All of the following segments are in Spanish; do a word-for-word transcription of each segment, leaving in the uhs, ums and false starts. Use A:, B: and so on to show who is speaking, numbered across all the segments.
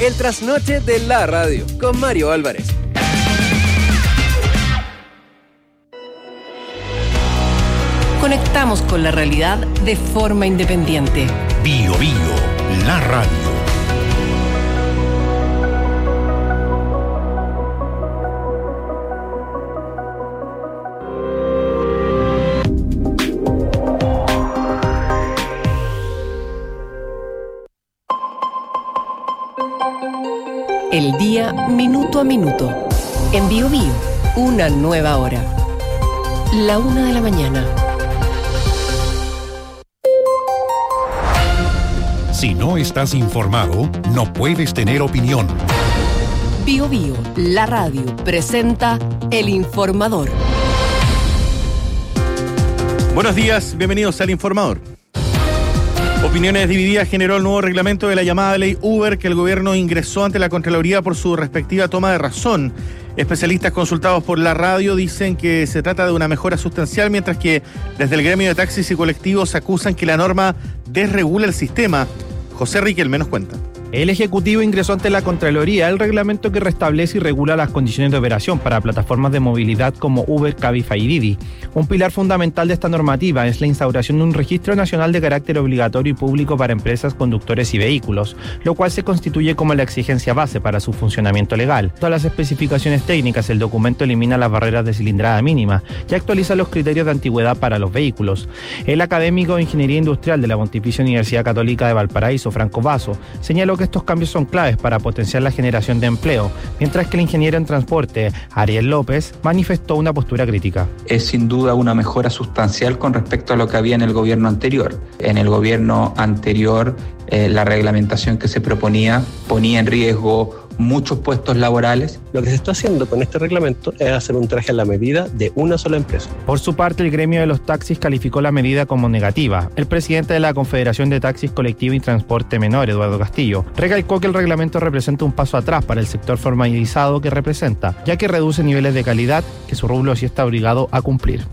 A: El trasnoche de la radio con Mario Álvarez.
B: Conectamos con la realidad de forma independiente.
C: Bio Bio, la radio.
B: El día minuto a minuto. En Bio Bio, una nueva hora. La una de la mañana.
C: Si no estás informado, no puedes tener opinión.
B: Bio Bio, la radio, presenta El Informador.
D: Buenos días, bienvenidos al Informador. Opiniones divididas generó el nuevo reglamento de la llamada ley Uber que el gobierno ingresó ante la Contraloría por su respectiva toma de razón. Especialistas consultados por la radio dicen que se trata de una mejora sustancial, mientras que desde el gremio de taxis y colectivos acusan que la norma desregula el sistema. José Riquelme nos cuenta.
E: El Ejecutivo ingresó ante la Contraloría el reglamento que restablece y regula las condiciones de operación para plataformas de movilidad como Uber, Cabify y Didi. Un pilar fundamental de esta normativa es la instauración de un registro nacional de carácter obligatorio y público para empresas, conductores y vehículos, lo cual se constituye como la exigencia base para su funcionamiento legal. Todas las especificaciones técnicas, el documento elimina las barreras de cilindrada mínima y actualiza los criterios de antigüedad para los vehículos. El académico de Ingeniería Industrial de la Pontificia Universidad Católica de Valparaíso, Franco Vaso, señaló que estos cambios son claves para potenciar la generación de empleo, mientras que el ingeniero en transporte, Ariel López, manifestó una postura crítica.
F: Es sin duda una mejora sustancial con respecto a lo que había en el gobierno anterior. En el gobierno anterior, eh, la reglamentación que se proponía ponía en riesgo muchos puestos laborales.
G: Lo que se está haciendo con este reglamento es hacer un traje a la medida de una sola empresa.
E: Por su parte, el gremio de los taxis calificó la medida como negativa. El presidente de la Confederación de Taxis Colectivo y Transporte Menor, Eduardo Castillo, recalcó que el reglamento representa un paso atrás para el sector formalizado que representa, ya que reduce niveles de calidad que su rubro sí está obligado a cumplir.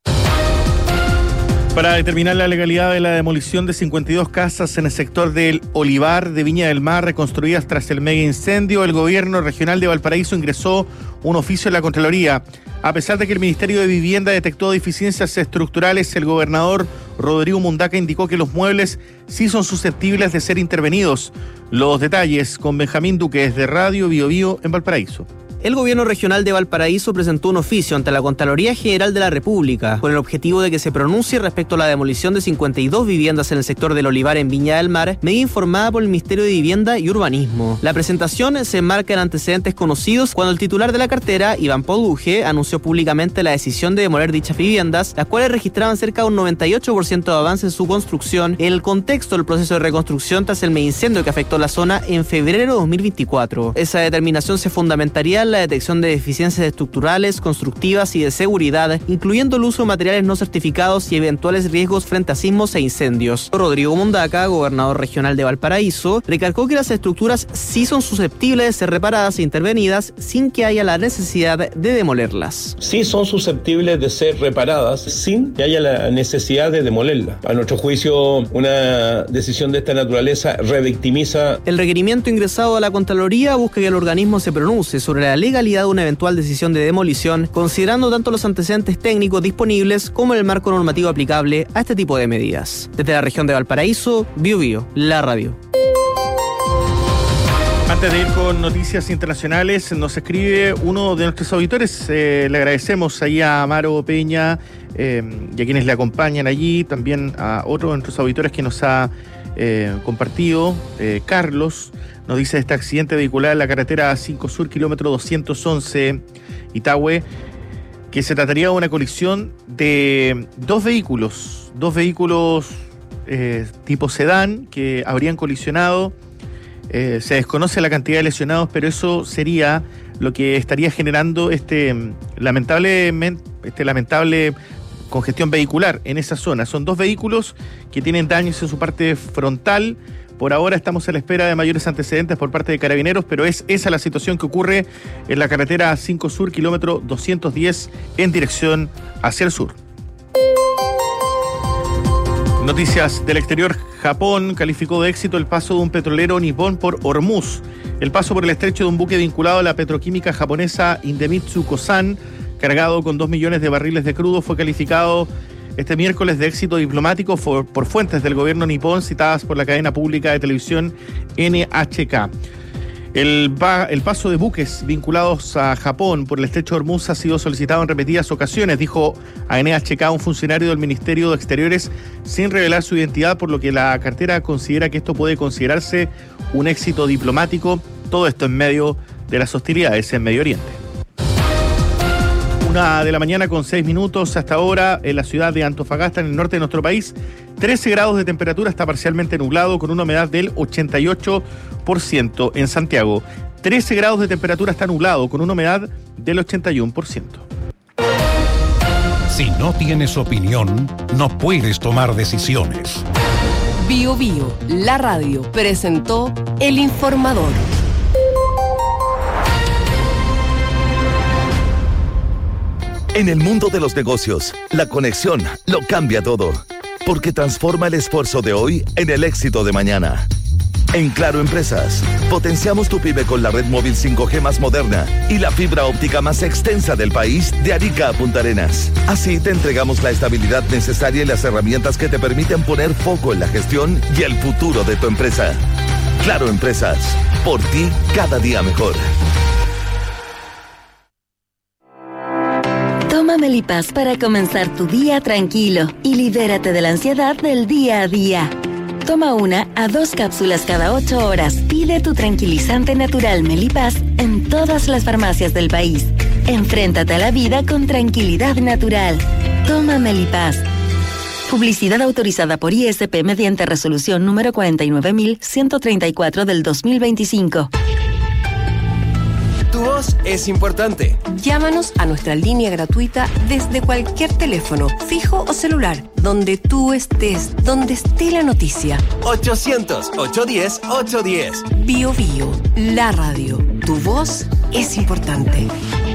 D: Para determinar la legalidad de la demolición de cincuenta y dos casas en el sector del Olivar de Viña del Mar reconstruidas tras el mega incendio, el gobierno regional de Valparaíso ingresó un oficio en la Contraloría. A pesar de que el Ministerio de Vivienda detectó deficiencias estructurales, el gobernador Rodrigo Mundaca indicó que los muebles sí son susceptibles de ser intervenidos. Los detalles con Benjamín Duque desde Radio Bio Bio en Valparaíso.
H: El gobierno regional de Valparaíso presentó un oficio ante la Contraloría General de la República con el objetivo de que se pronuncie respecto a la demolición de cincuenta y dos viviendas en el sector del Olivar en Viña del Mar, medida informada por el Ministerio de Vivienda y Urbanismo. La presentación se enmarca en antecedentes conocidos cuando el titular de la cartera, Iván Poduje, anunció públicamente la decisión de demoler dichas viviendas, las cuales registraban cerca de un noventa y ocho por ciento de avance en su construcción en el contexto del proceso de reconstrucción tras el mega incendio que afectó la zona en febrero de dos mil veinticuatro. Esa determinación se fundamentaría en la detección de deficiencias estructurales, constructivas y de seguridad, incluyendo el uso de materiales no certificados y eventuales riesgos frente a sismos e incendios. Rodrigo Mundaca, gobernador regional de Valparaíso, recalcó que las estructuras sí son susceptibles de ser reparadas e intervenidas sin que haya la necesidad de demolerlas.
G: Sí son susceptibles de ser reparadas sin que haya la necesidad de demolerlas. A nuestro juicio, una decisión de esta naturaleza revictimiza.
H: El requerimiento ingresado a la Contraloría busca que el organismo se pronuncie sobre la legalidad de una eventual decisión de demolición, considerando tanto los antecedentes técnicos disponibles como el marco normativo aplicable a este tipo de medidas. Desde la región de Valparaíso, Bio Bio, la radio.
D: Antes de ir con noticias internacionales, nos escribe uno de nuestros auditores. Eh, le agradecemos ahí a Amaro Peña eh, y a quienes le acompañan allí, también a otro de nuestros auditores que nos ha eh, compartido, eh, Carlos. Nos dice este accidente vehicular en la carretera cinco Sur, kilómetro doscientos once, Itahue, que se trataría de una colisión de dos vehículos, dos vehículos eh, tipo sedán que habrían colisionado. Eh, se desconoce la cantidad de lesionados, pero eso sería lo que estaría generando este lamentable, este lamentable congestión vehicular en esa zona. Son dos vehículos que tienen daños en su parte frontal. Por ahora estamos a la espera de mayores antecedentes por parte de Carabineros, pero es esa la situación que ocurre en la carretera cinco Sur, kilómetro doscientos diez, en dirección hacia el sur. Noticias del exterior. Japón calificó de éxito el paso de un petrolero nipón por Hormuz. El paso por el estrecho de un buque vinculado a la petroquímica japonesa Indemitsu Kosan, cargado con dos millones de barriles de crudo, fue calificado este miércoles de éxito diplomático por, por fuentes del gobierno nipón citadas por la cadena pública de televisión N H K. El, el paso de buques vinculados a Japón por el estrecho de Hormuz ha sido solicitado en repetidas ocasiones, dijo a N H K un funcionario del Ministerio de Exteriores sin revelar su identidad, por lo que la cartera considera que esto puede considerarse un éxito diplomático. Todo esto en medio de las hostilidades en Medio Oriente. Una de la mañana con seis minutos hasta ahora en la ciudad de Antofagasta, en el norte de nuestro país. trece grados de temperatura, está parcialmente nublado con una humedad del ochenta y ocho por ciento. En Santiago, trece grados de temperatura, está nublado con una humedad del ochenta y uno por ciento.
C: Si no tienes opinión, no puedes tomar decisiones.
B: Bio Bio, la radio, presentó El Informador.
I: En el mundo de los negocios, la conexión lo cambia todo, porque transforma el esfuerzo de hoy en el éxito de mañana. En Claro Empresas, potenciamos tu pyme con la red móvil cinco G más moderna y la fibra óptica más extensa del país, de Arica a Punta Arenas. Así te entregamos la estabilidad necesaria y las herramientas que te permiten poner foco en la gestión y el futuro de tu empresa. Claro Empresas, por ti cada día mejor.
J: Toma Melipaz para comenzar tu día tranquilo y libérate de la ansiedad del día a día. Toma una a dos cápsulas cada ocho horas. Pide tu tranquilizante natural Melipaz en todas las farmacias del país. Enfréntate a la vida con tranquilidad natural. Toma Melipaz. Publicidad autorizada por I S P mediante resolución número cuarenta y nueve mil ciento treinta y cuatro del dos mil veinticinco.
A: Tu voz es importante.
B: Llámanos a nuestra línea gratuita desde cualquier teléfono, fijo o celular, donde tú estés, donde esté la noticia.
A: ochocientos, ochocientos diez, ochocientos diez.
B: Bio Bio, la radio. Tu voz es importante.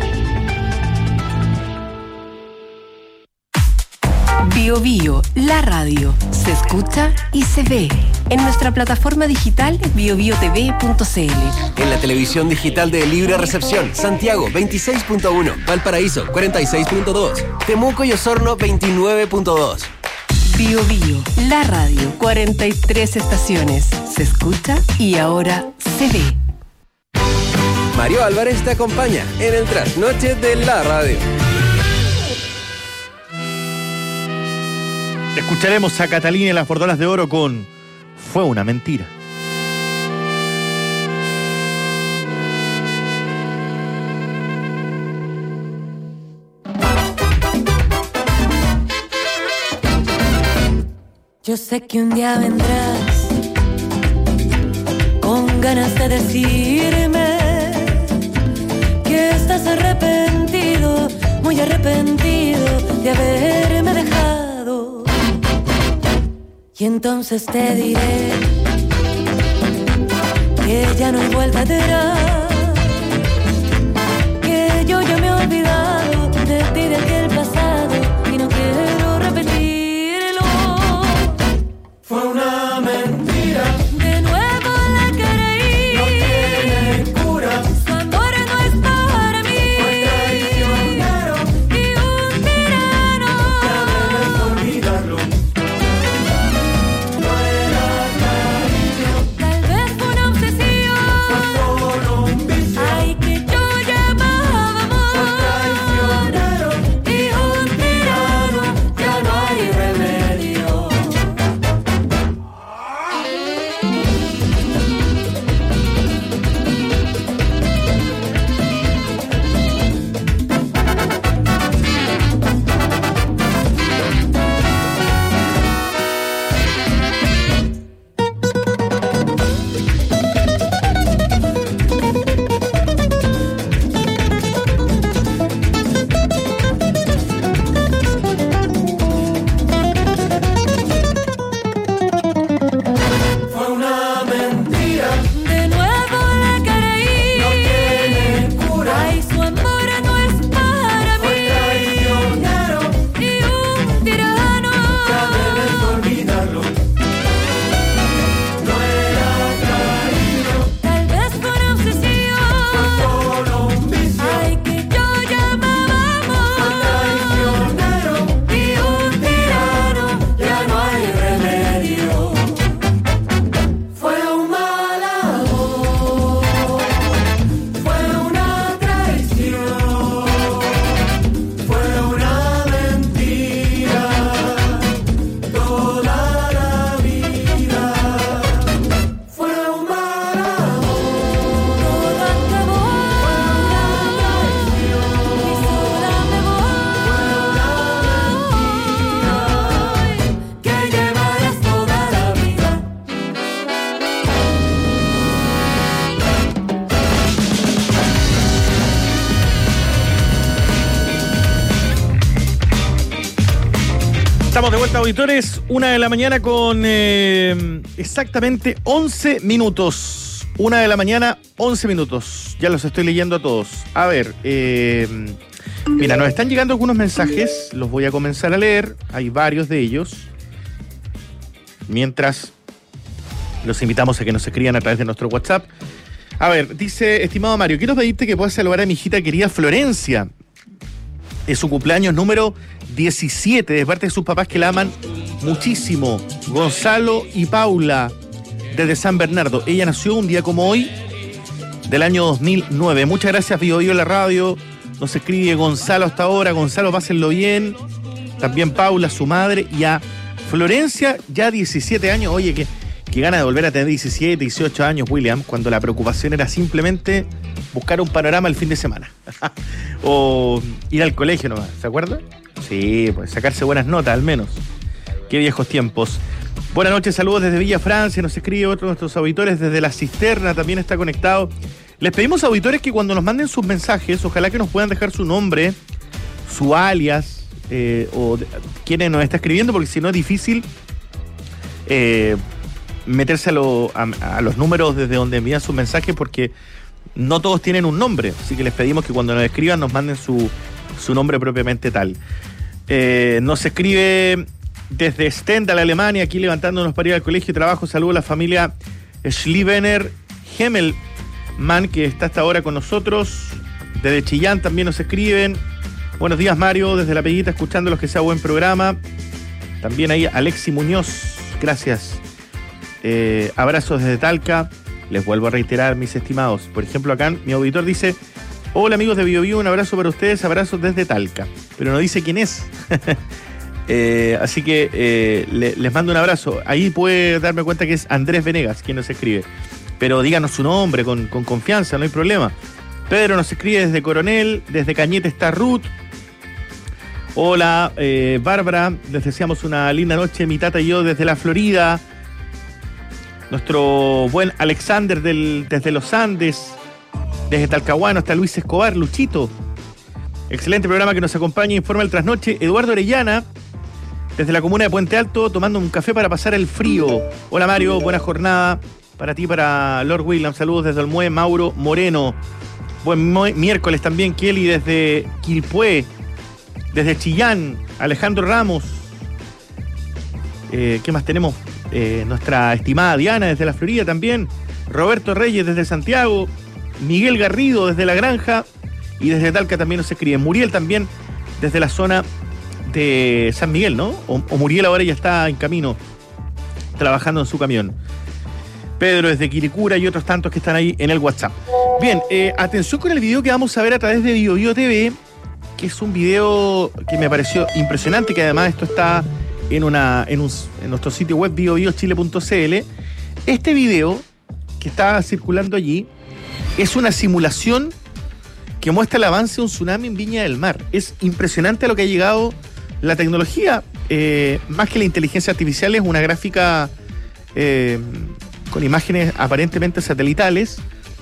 B: Bio Bio, la radio. Se escucha y se ve. En nuestra plataforma digital bio bio t v punto c l.
A: En la televisión digital de Libre Recepción, Santiago veintiséis punto uno, Valparaíso cuarenta y seis punto dos, Temuco y Osorno veintinueve punto dos.
B: Bio Bio, la radio, cuarenta y tres estaciones. Se escucha y ahora se ve.
A: Mario Álvarez te acompaña en el trasnoche de la radio.
D: Escucharemos a Catalina y las Bordolas de Oro con Fue una mentira.
K: Yo sé que un día vendrás con ganas de decirme que estás arrepentido, muy arrepentido de haberme dejado. Y entonces te diré que ya no hay vuelta atrás, que yo ya me he olvidado de ti, de aquel pasado, y no quiero repetirlo. Fue una mentira. De nuevo la creí. No tiene cura. Su amor no es para mí. Fue traicionero y un tirano. Ya debes olvidarlo. No era cariño. Tal vez fue una obsesión. Fue solo un
D: Estamos de vuelta, auditores, una de la mañana con eh, exactamente once minutos. Una de la mañana, once minutos. Ya los estoy leyendo a todos. A ver, eh, mira, nos están llegando algunos mensajes, los voy a comenzar a leer, hay varios de ellos. Mientras los invitamos a que nos escriban a través de nuestro WhatsApp. A ver, dice, estimado Mario, quiero pedirte que puedas saludar a mi hijita querida Florencia. Es su cumpleaños número diecisiete, de parte de sus papás que la aman muchísimo, Gonzalo y Paula, desde San Bernardo. Ella nació un día como hoy, del año dos mil nueve. Muchas gracias, Bio Bio la radio. Nos escribe Gonzalo hasta ahora. Gonzalo, pásenlo bien. También Paula, su madre, y a Florencia, ya diecisiete años. Oye, que, que gana de volver a tener diecisiete, dieciocho años, William, cuando la preocupación era simplemente buscar un panorama el fin de semana. O ir al colegio nomás, ¿se acuerda? Sí, pues sacarse buenas notas al menos. Qué viejos tiempos. Buenas noches, saludos desde Villa Francia. Nos escribe otro de nuestros auditores desde La Cisterna, también está conectado. Les pedimos a auditores que cuando nos manden sus mensajes, ojalá que nos puedan dejar su nombre, su alias, eh, o quién nos está escribiendo, porque si no es difícil eh, meterse a, lo, a, a los números desde donde envían sus mensajes, porque no todos tienen un nombre, así que les pedimos que cuando nos escriban nos manden su, su nombre propiamente tal. Eh, nos escribe desde Stendal, Alemania, aquí levantándonos para ir al colegio y trabajo. Saludos a la familia Schlievener Hemmelmann, que está hasta ahora con nosotros. Desde Chillán también nos escriben. Buenos días, Mario, desde La Peguita, escuchando los que sea buen programa. También ahí Alexi Muñoz, gracias. Eh, abrazos desde Talca. Les vuelvo a reiterar, mis estimados. Por ejemplo, acá mi auditor dice: hola amigos de Bio Bio, un abrazo para ustedes, abrazos desde Talca. Pero no dice quién es. eh, así que eh, le, les mando un abrazo. Ahí puede darme cuenta que es Andrés Venegas quien nos escribe. Pero díganos su nombre con, con confianza, no hay problema. Pedro nos escribe desde Coronel, desde Cañete está Ruth. Hola, eh, Bárbara, les deseamos una linda noche, mi tata y yo desde la Florida. Nuestro buen Alexander del, desde los Andes, desde Talcahuano hasta Luis Escobar, Luchito. Excelente programa que nos acompaña e informa el trasnoche. Eduardo Orellana, desde la comuna de Puente Alto, tomando un café para pasar el frío. Hola Mario, buena jornada para ti, para Lord William. Saludos desde Olmué, Mauro Moreno. Buen miércoles también, Kelly, desde Quilpué, desde Chillán, Alejandro Ramos. Eh, ¿Qué más tenemos? Eh, nuestra estimada Diana desde la Florida también, Roberto Reyes desde Santiago, Miguel Garrido desde La Granja, y desde Talca también nos escribe Muriel también desde la zona de San Miguel, ¿no? O, o Muriel ahora ya está en camino trabajando en su camión. Pedro desde Quiricura y otros tantos que están ahí en el WhatsApp. Bien, eh, atención con el video que vamos a ver a través de Bio Bio T V, que es un video que me pareció impresionante, que además esto está en una en, un, en nuestro sitio web bio bio chile punto c l. Este video que está circulando allí es una simulación que muestra el avance de un tsunami en Viña del Mar. Es impresionante a lo que ha llegado la tecnología. Eh, más que la inteligencia artificial, es una gráfica eh, con imágenes aparentemente satelitales.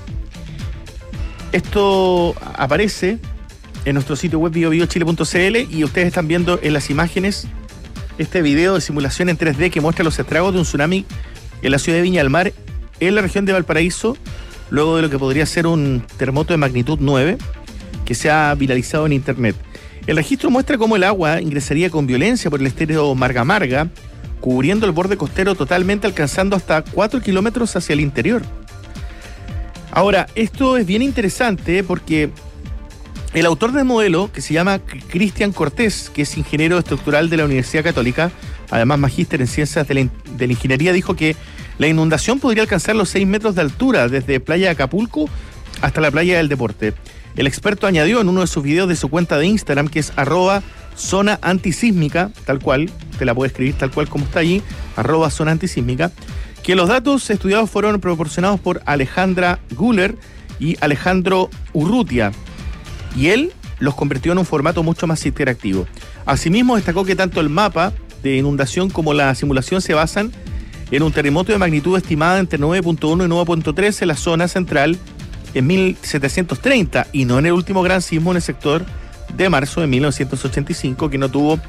D: Esto aparece en nuestro sitio web bio bio chile punto c l y ustedes están viendo en las imágenes este video de simulación en tres D que muestra los estragos de un tsunami en la ciudad de Viña del Mar, en la región de Valparaíso, luego de lo que podría ser un terremoto de magnitud nueve que se ha viralizado en internet. El registro muestra cómo el agua ingresaría con violencia por el estero Marga Marga, cubriendo el borde costero totalmente, alcanzando hasta cuatro kilómetros hacia el interior. Ahora, esto es bien interesante porque el autor del modelo, que se llama Cristian Cortés, que es ingeniero estructural de la Universidad Católica, además magíster en ciencias de la, de la ingeniería, dijo que la inundación podría alcanzar los seis metros de altura desde Playa Acapulco hasta la Playa del Deporte. El experto añadió en uno de sus videos de su cuenta de Instagram, que es arroba zona antisísmica, tal cual, te la puedes escribir tal cual como está allí, arroba zona antisísmica, que los datos estudiados fueron proporcionados por Alejandra Guller y Alejandro Urrutia, y él los convirtió en un formato mucho más interactivo. Asimismo, destacó que tanto el mapa de inundación como la simulación se basan en un terremoto de magnitud estimada entre nueve punto uno y nueve punto tres en la zona central en mil setecientos treinta y no en el último gran sismo en el sector de marzo de mil novecientos ochenta y cinco, que no tuvo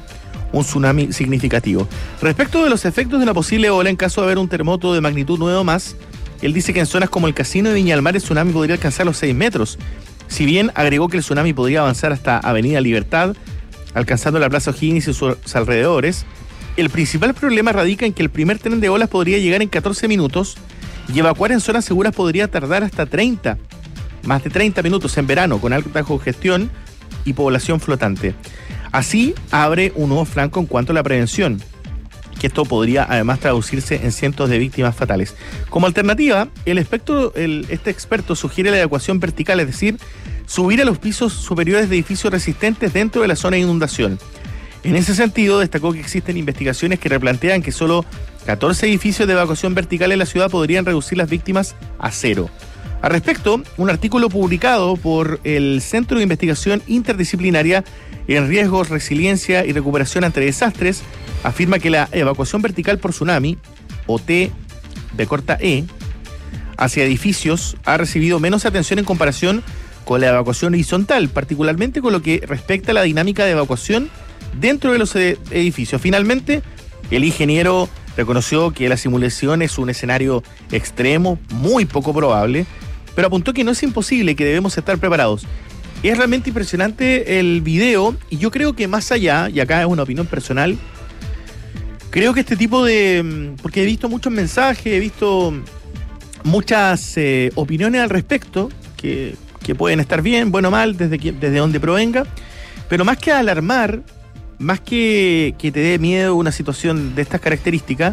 D: un tsunami significativo. Respecto de los efectos de una posible ola en caso de haber un terremoto de magnitud nueve o más, él dice que en zonas como el Casino de Viña del Mar el tsunami podría alcanzar los seis metros. Si bien agregó que el tsunami podría avanzar hasta Avenida Libertad, alcanzando la Plaza O'Higgins y sus alrededores, el principal problema radica en que el primer tren de olas podría llegar en catorce minutos y evacuar en zonas seguras podría tardar hasta treinta, más de treinta minutos en verano, con alta congestión y población flotante. Así abre un nuevo flanco en cuanto a la prevención, que esto podría además traducirse en cientos de víctimas fatales. Como alternativa, el experto, el, este experto sugiere la evacuación vertical, es decir, subir a los pisos superiores de edificios resistentes dentro de la zona de inundación. En ese sentido, destacó que existen investigaciones que replantean que solo catorce edificios de evacuación vertical en la ciudad podrían reducir las víctimas a cero. Al respecto, un artículo publicado por el Centro de Investigación Interdisciplinaria en Riesgos, Resiliencia y Recuperación ante Desastres afirma que la evacuación vertical por tsunami, o T de corta E, hacia edificios ha recibido menos atención en comparación con la evacuación horizontal, particularmente con lo que respecta a la dinámica de evacuación dentro de los edificios. Finalmente, el ingeniero reconoció que la simulación es un escenario extremo, muy poco probable, pero apuntó que no es imposible, que debemos estar preparados. Es realmente impresionante el video y yo creo que más allá, y acá es una opinión personal, creo que este tipo de... porque he visto muchos mensajes, he visto muchas eh, opiniones al respecto, que, que pueden estar bien, bueno o mal, desde, que, desde donde provenga, pero más que alarmar, más que que te dé miedo una situación de estas características,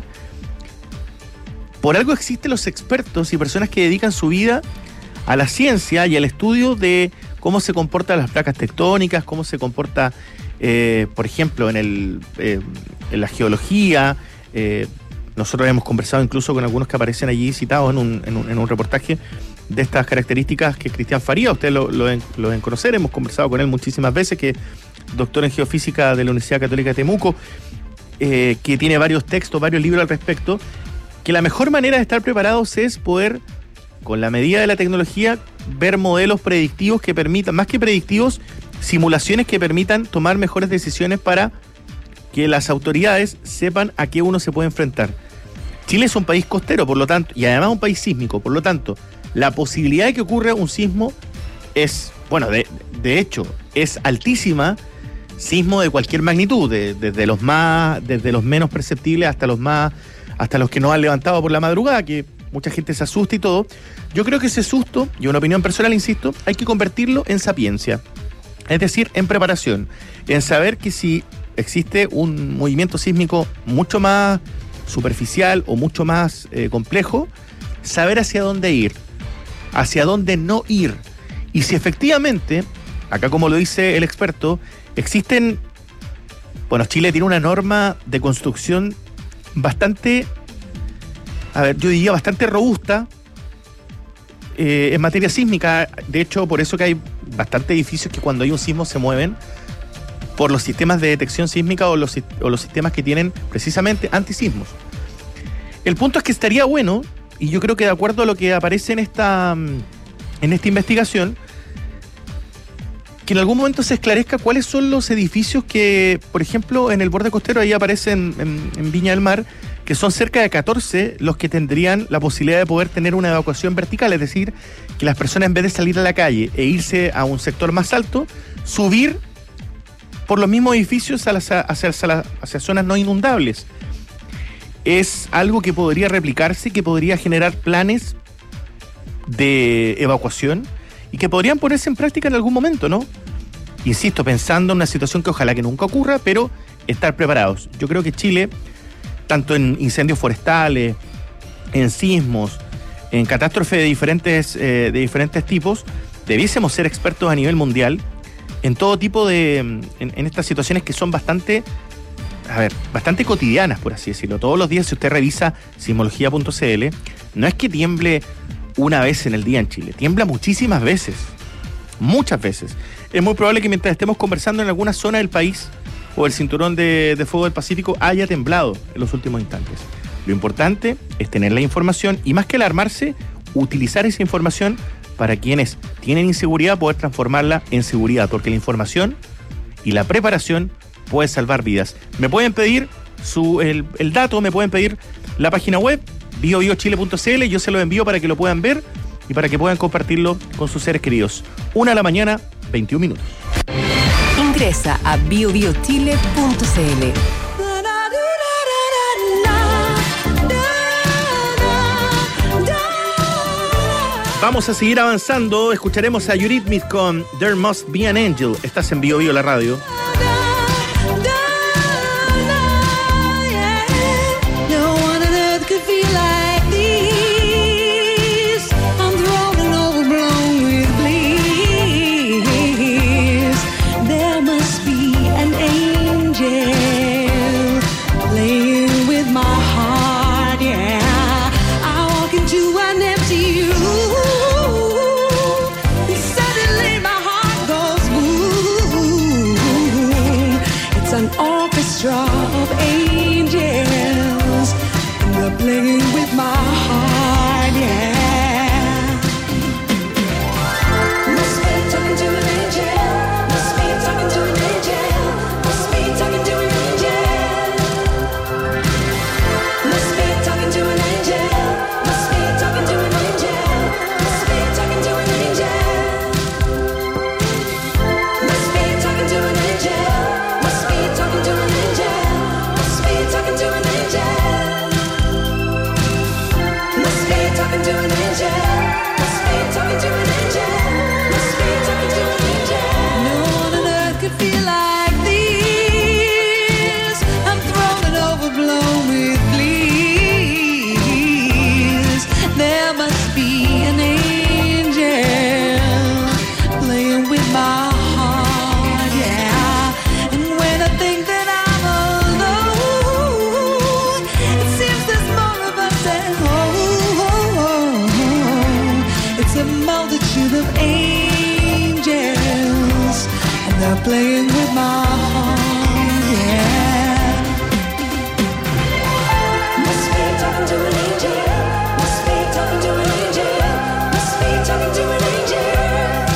D: por algo existen los expertos y personas que dedican su vida a la ciencia y al estudio de cómo se comportan las placas tectónicas, cómo se comporta, eh, por ejemplo, en, el, eh, en la geología. Eh, nosotros hemos conversado incluso con algunos que aparecen allí citados en un, en un, en un reportaje de estas características, que es Cristian Faría. Ustedes lo, lo, deben, lo deben conocer, hemos conversado con él muchísimas veces, que doctor en geofísica de la Universidad Católica de Temuco, eh, que tiene varios textos, varios libros al respecto, que la mejor manera de estar preparados es poder, con la medida de la tecnología, ver modelos predictivos que permitan, más que predictivos, simulaciones que permitan tomar mejores decisiones para que las autoridades sepan a qué uno se puede enfrentar. Chile es un país costero, por lo tanto, y además un país sísmico, por lo tanto, la posibilidad de que ocurra un sismo es, bueno, de, de hecho, es altísima. Sismo de cualquier magnitud, de, desde los más, desde los menos perceptibles hasta los más, hasta los que nos han levantado por la madrugada, que mucha gente se asusta y todo. Yo creo que ese susto, y una opinión personal, insisto, hay que convertirlo en sapiencia, es decir, en preparación, en saber que si existe un movimiento sísmico mucho más superficial o mucho más eh, complejo, saber hacia dónde ir, hacia dónde no ir. Y si efectivamente, acá como lo dice el experto, existen, bueno, Chile tiene una norma de construcción bastante, a ver, yo diría bastante robusta eh, en materia sísmica. De hecho, por eso que hay bastantes edificios que cuando hay un sismo se mueven por los sistemas de detección sísmica o los, o los sistemas que tienen precisamente antisismos. El punto es que estaría bueno, y yo creo que de acuerdo a lo que aparece en esta, en esta investigación, que en algún momento se esclarezca cuáles son los edificios que, por ejemplo, en el borde costero, ahí aparecen en, en Viña del Mar, que son cerca de catorce los que tendrían la posibilidad de poder tener una evacuación vertical, es decir, que las personas, en vez de salir a la calle e irse a un sector más alto, subir por los mismos edificios a las, hacia, hacia, hacia zonas no inundables. Es algo que podría replicarse, que podría generar planes de evacuación y que podrían ponerse en práctica en algún momento, ¿no? Insisto, pensando en una situación que ojalá que nunca ocurra, pero estar preparados. Yo creo que Chile, tanto en incendios forestales, en sismos, en catástrofes de diferentes, eh, de diferentes tipos, debiésemos ser expertos a nivel mundial en todo tipo de... en, en estas situaciones que son bastante, a ver, bastante cotidianas, por así decirlo. Todos los días, si usted revisa sismología punto c l, no es que tiemble una vez en el día en Chile, tiembla muchísimas veces, muchas veces. Es muy probable que mientras estemos conversando en alguna zona del país o el cinturón de, de fuego del Pacífico haya temblado en los últimos instantes. Lo importante es tener la información y, más que alarmarse, utilizar esa información para quienes tienen inseguridad, poder transformarla en seguridad, porque la información y la preparación puede salvar vidas. Me pueden pedir su, el, el dato, me pueden pedir la página web, bio bio chile punto c l, yo se lo envío para que lo puedan ver y para que puedan compartirlo con sus seres queridos. Una de la mañana, veintiún minutos.
B: Ingresa a bio bio chile punto c l.
D: Vamos a seguir avanzando, escucharemos a Eurythmics con There Must Be an Angel. Estás en Bio Bio la radio.
K: Of angels, and they're playing with my heart, yeah. Must be talking to an angel. Must be talking to an angel. Must be talking to an angel. Must be talking to an angel. Must be talking to an angel. Must be talking to an angel. Must be talking to an angel. Must be talking to an angel. Talking to an angel. Must be talking to an angel. Must be talking to an angel. Must be talking to an angel. No one on earth could feel like this. I'm thrown and overblown with bliss. There must be an angel playing with my heart, yeah. And when I think that I'm alone, it's a multitude of angels, and they're playing with my heart, yeah. Must be talking to an angel. Must be talking to an angel. Must be talking to an angel.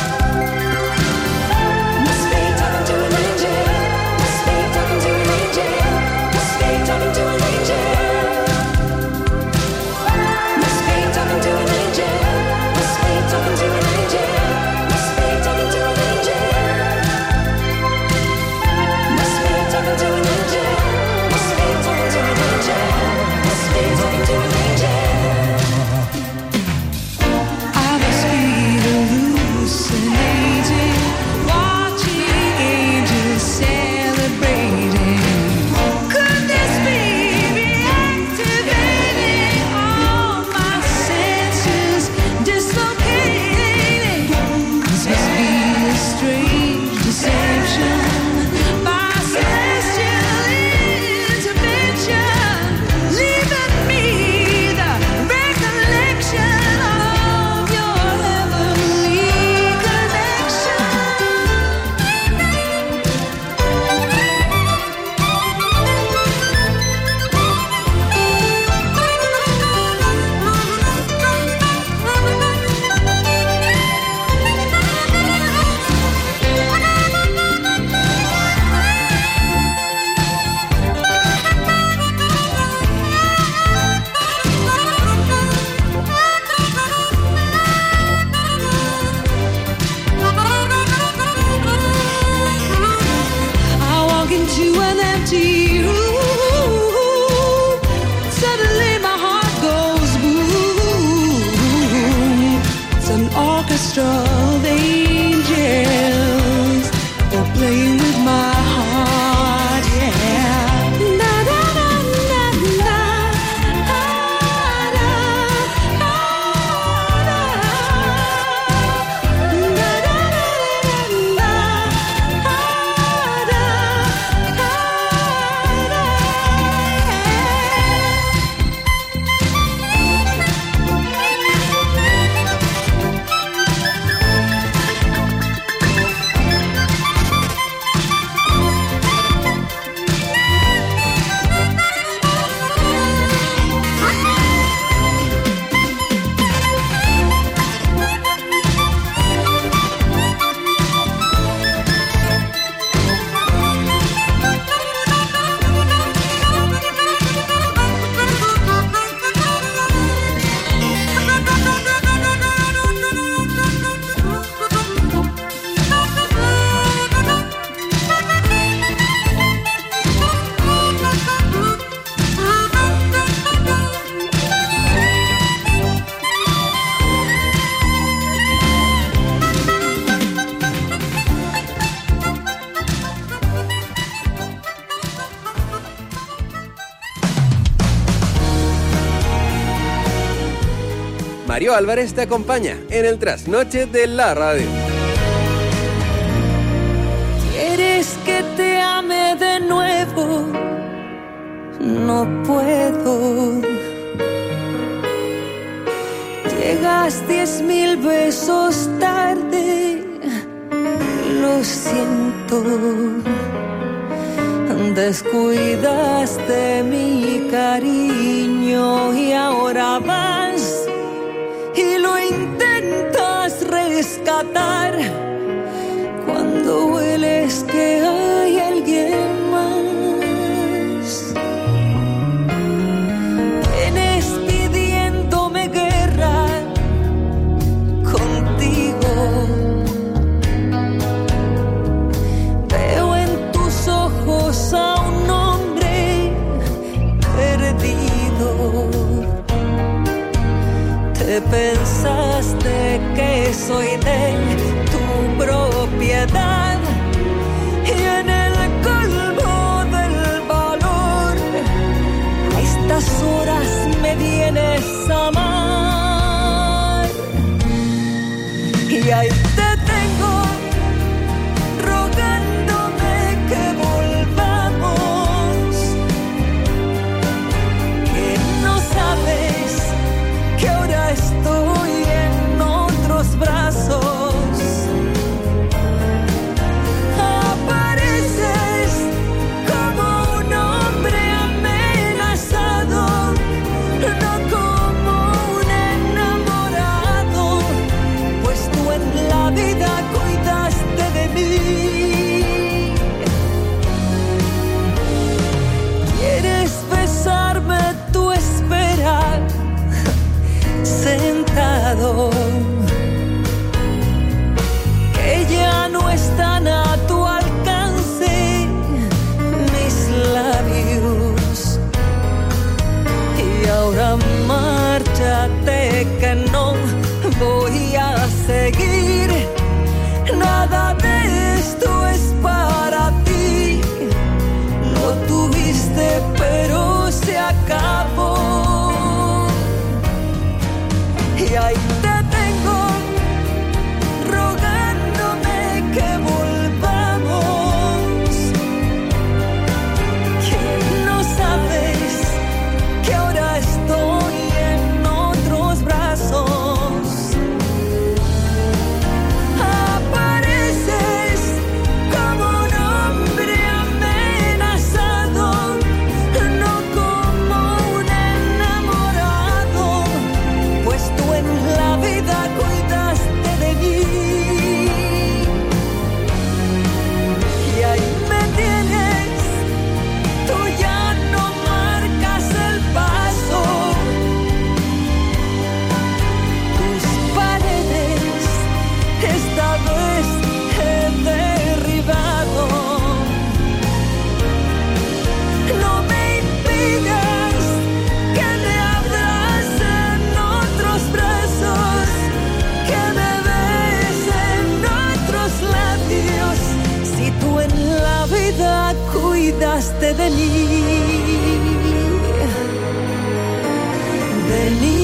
K: Must be talking to an angel. Must be talking to an angel. Must be talking to an angel. Must be talking to an angel. Must be talking to an angel. Must be talking to an angel.
A: Mario Álvarez te acompaña en el trasnoche de la radio.
K: ¿Quieres que te ame de nuevo? No puedo. Llegas diez mil besos tarde, lo siento. Descuidaste mi cariño y ahora vas y lo intentas rescatar cuando hueles que hay alguien más. Vienes pidiéndome guerra contigo. Veo en tus ojos a un hombre perdido. Te pensaste que soy de tu propiedad y en el colmo del valor a estas horas me vienes a amar. Y ahí te tengo rogándome que volvamos, que no sabes que ahora estoy en otros brazos. Apareces como un hombre amenazado, no como un enamorado, pues tú en la vida cuidaste de mí. ¿Quieres besarme? Tú espera sentado, que ya no están a tu alcance mis labios. Y ahora márchate, que no voy a seguir. Nada de esto es para ti. Lo tuviste, pero se acabó. Y ahí te tengo rogándome que volvamos, que no sabes que ahora estoy en otros brazos. Apareces como un hombre amenazado, no como un enamorado, pues tú en la vida cuidaste de mí. Y ahí me tienes, tú ya no marcas el paso. Tus paredes esta vez he derribado. No me impidas que me abrace en otros brazos, que me besen otros labios, si tú en la vida cuidaste de mí, de mí.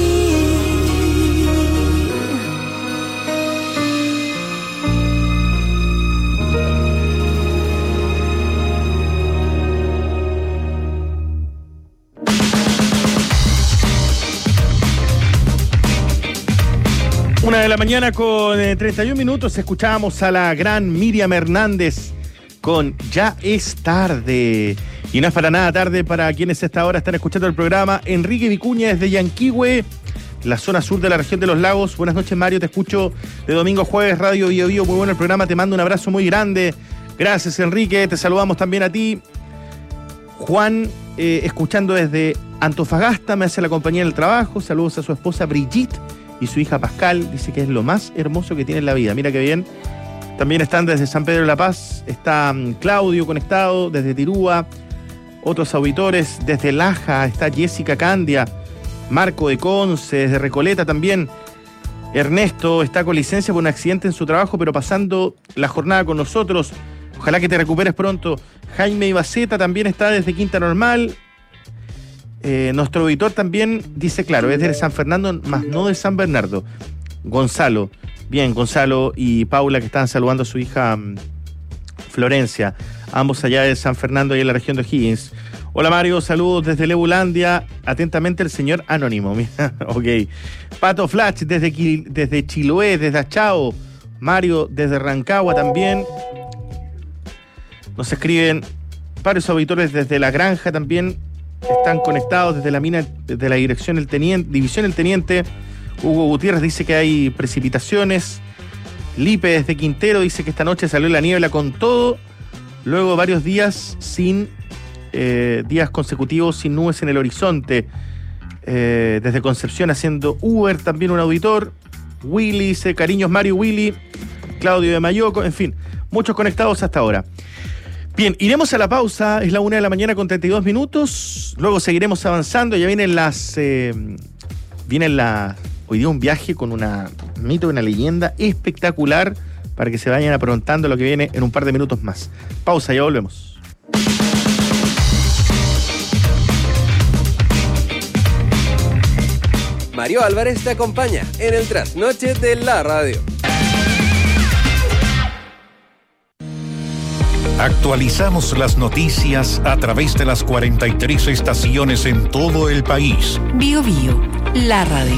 D: Una de la mañana con eh, treinta y un minutos escuchábamos a la gran Miriam Hernández con Ya es tarde. Y no es para nada tarde para quienes a esta hora están escuchando el programa. Enrique Vicuña desde Yanquihue, la zona sur de la región de los lagos. Buenas noches, Mario, te escucho de domingo a jueves, Radio Bio Bio, muy bueno el programa, te mando un abrazo muy grande. Gracias, Enrique, te saludamos también a ti. Juan, eh, escuchando desde Antofagasta, me hace la compañía en el trabajo. Saludos a su esposa Brigitte y su hija Pascal. Dice que es lo más hermoso que tiene en la vida. Mira qué bien. También están desde San Pedro de la Paz. Está um, Claudio conectado desde Tirúa. Otros auditores desde Laja. Está Jessica Candia. Marco de Conce, desde Recoleta también. Ernesto está con licencia por un accidente en su trabajo, pero pasando la jornada con nosotros. Ojalá que te recuperes pronto. Jaime Ibaceta también está desde Quinta Normal. Eh, nuestro auditor también dice, claro, es de San Fernando, más no de San Bernardo. Gonzalo, bien, Gonzalo y Paula, que estaban saludando a su hija um, Florencia, ambos allá de San Fernando y en la región de O'Higgins. Hola Mario, saludos desde Lebulandia, atentamente el señor Anónimo. Mira, ok. Pato Flash desde, desde Chiloé, desde Achao. Mario desde Rancagua también. Nos escriben varios auditores desde La Granja también. Están conectados desde la mina, desde la dirección el teniente, división El Teniente. Hugo Gutiérrez dice que hay precipitaciones. Lipe desde Quintero dice que esta noche salió la niebla con todo. Luego varios días sin eh, días consecutivos sin nubes en el horizonte. Eh, desde Concepción haciendo Uber también un auditor. Willy dice cariños Mario Willy. Claudio de Mayoco, en fin, muchos conectados hasta ahora. Bien, iremos a la pausa, es la una de la mañana con treinta y dos minutos, luego seguiremos avanzando, ya vienen las, eh, vienen la, hoy día un viaje con una mito, una leyenda espectacular para que se vayan aprontando lo que viene en un par de minutos más. Pausa, ya volvemos.
A: Mario Álvarez te acompaña en el trasnoche de la radio.
C: Actualizamos las noticias a través de las cuarenta y tres estaciones en todo el país.
B: Bio Bio, la radio.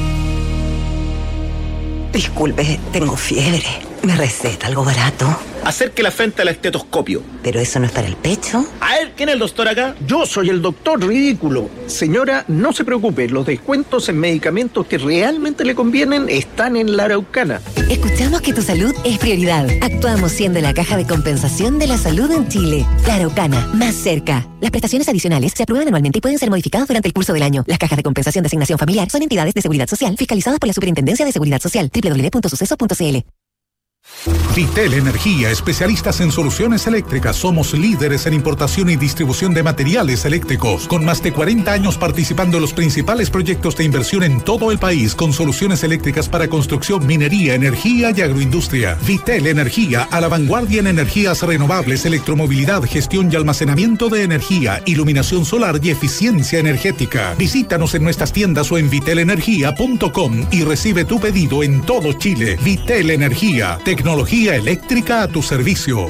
L: Disculpe, tengo fiebre. ¿Me receta algo barato?
M: Acerque la frente al estetoscopio.
L: ¿Pero eso no es para el pecho?
M: A ver, ¿quién es el doctor acá? Yo soy el doctor ridículo. Señora, no se preocupe, los descuentos en medicamentos que realmente le convienen están en la Araucana.
N: Escuchamos que tu salud es prioridad. Actuamos siendo la caja de compensación de la salud en Chile. La Araucana, más cerca. Las prestaciones adicionales se aprueban anualmente y pueden ser modificadas durante el curso del año. Las cajas de compensación de asignación familiar son entidades de seguridad social fiscalizadas por la Superintendencia de Seguridad Social. doble u doble u doble u punto suceso punto c l.
C: Vitel Energía, especialistas en soluciones eléctricas. Somos líderes en importación y distribución de materiales eléctricos, con más de cuarenta años participando en los principales proyectos de inversión en todo el país, con soluciones eléctricas para construcción, minería, energía y agroindustria. Vitel Energía, a la vanguardia en energías renovables, electromovilidad, gestión y almacenamiento de energía, iluminación solar y eficiencia energética. Visítanos en nuestras tiendas o en vitel energía punto com y recibe tu pedido en todo Chile. Vitel Energía, tecnología eléctrica a tu servicio.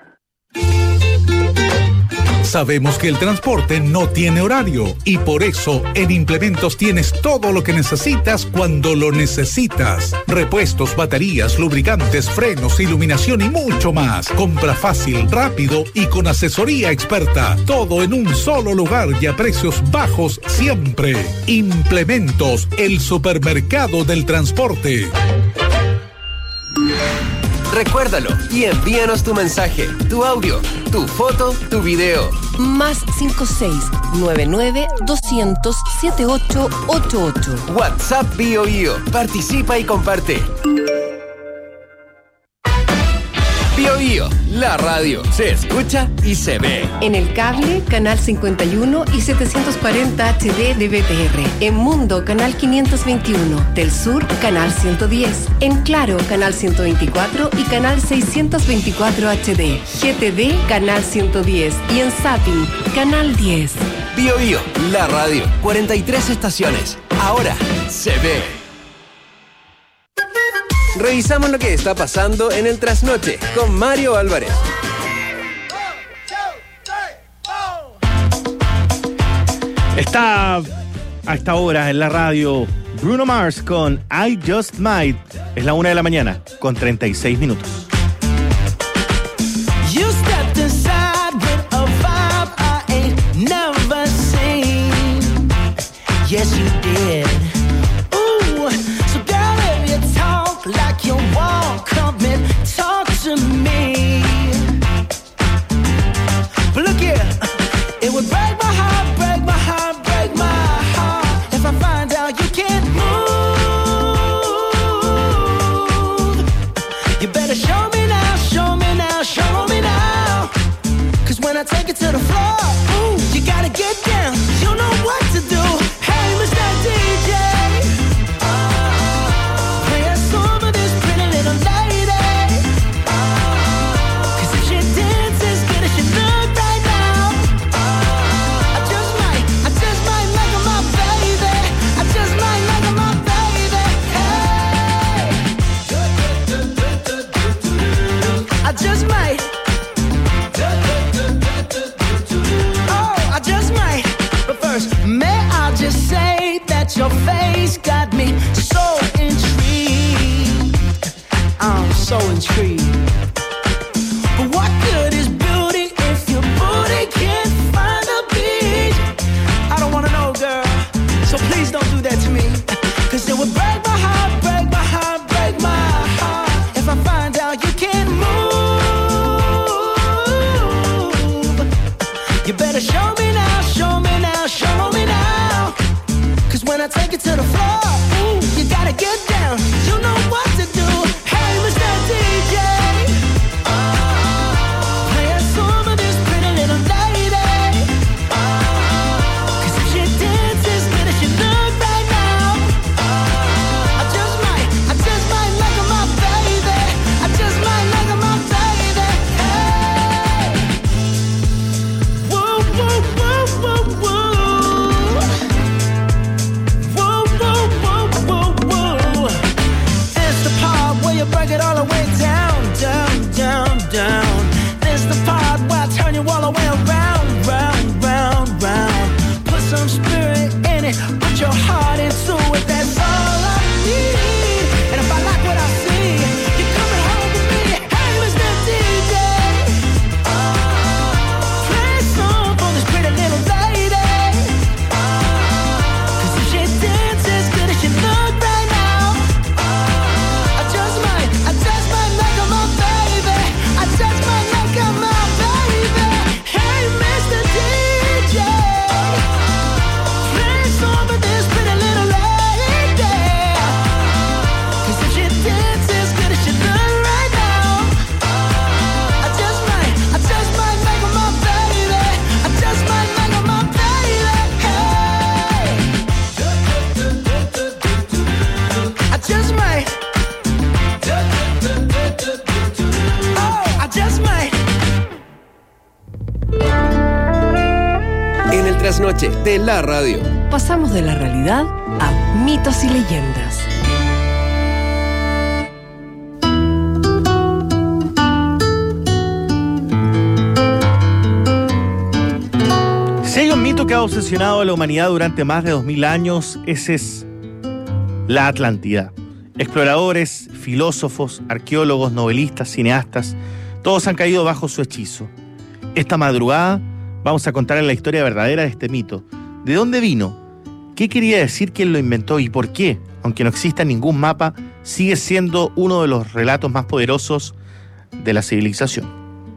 C: Sabemos que el transporte no tiene horario y por eso en Implementos tienes todo lo que necesitas cuando lo necesitas. Repuestos, baterías, lubricantes, frenos, iluminación y mucho más. Compra fácil, rápido y con asesoría experta. Todo en un solo lugar y a precios bajos siempre. Implementos, el supermercado del transporte.
A: Recuérdalo y envíanos tu mensaje, tu audio, tu foto, tu video.
B: Más cinco seis nueve nueve dos cero cero siete ocho ocho ocho.
A: WhatsApp Bio Bio. Participa y comparte. Bio Bio, la radio. Se escucha y se ve.
B: En el cable, canal cincuenta y uno y setecientos cuarenta H D de B T R. En Mundo, canal quinientos veintiuno. Del Sur, canal ciento diez. En Claro, canal ciento veinticuatro y canal seiscientos veinticuatro H D. G T D, canal ciento diez. Y en Zapping, canal diez.
A: Bio Bio, la radio. cuarenta y tres estaciones. Ahora se ve. Revisamos lo que está pasando en el trasnoche con Mario Álvarez.
D: Está a esta hora en la radio Bruno Mars con I Just Might. Es la una de la mañana con treinta y seis minutos.
K: You stepped inside with a vibe I ain't never seen. Yes, you did. Ooh, so girl, if you talk like you want, come and talk to me. But look here, it would break my heart, break my heart, break my heart if I find out you can't move. You better show
O: might. Oh, I just might. But first, may I just say that your face got me so intrigued. I'm so intrigued. But what good is beauty if your booty can't find a beat? I don't wanna know, girl, so please don't do that to me. Cause it would break my heart, break my heart, break my heart if I find out you can't move. You better show me now, show me now, show me now. Cause when I take it to the floor, ooh, you gotta get down. You know what to do. Hey, Mister D J, play a song of this pretty little lady. Cause if she dances good as she look right now, I just might, I just might make her my baby. I just might make her my baby. Hey, woo, woo, woo, woo, woo. Woo, woo, woo, woo, woo. It's the part where you break it all the way down, down, down, down. It's the part where I turn you all the way around, round, round, round. Put some spirit in it, put your heart into it. That's all I need. And if I like what I see, you're coming home with me. Hey, Mister D J, play a song for this pretty little lady. Cause if she dances good as she look right now, I just might, I just might make her my baby. I just might make her my baby. Hey, Mister D J, play a song for this pretty little lady. Cause if she dances good as she look right now, I just might, I just might make her my baby. I just might make her my baby. Hey, I just might. Oh, I just might.
A: En el trasnoche de la radio.
B: Pasamos de la realidad a mitos y leyendas.
D: Si hay un mito que ha obsesionado a la humanidad durante más de dos mil años, ese es la Atlántida. Exploradores, filósofos, arqueólogos, novelistas, cineastas, todos han caído bajo su hechizo. Esta madrugada vamos a contar la historia verdadera de este mito. ¿De dónde vino? ¿Qué quería decir quien lo inventó y por qué? Aunque no exista ningún mapa, sigue siendo uno de los relatos más poderosos de la civilización.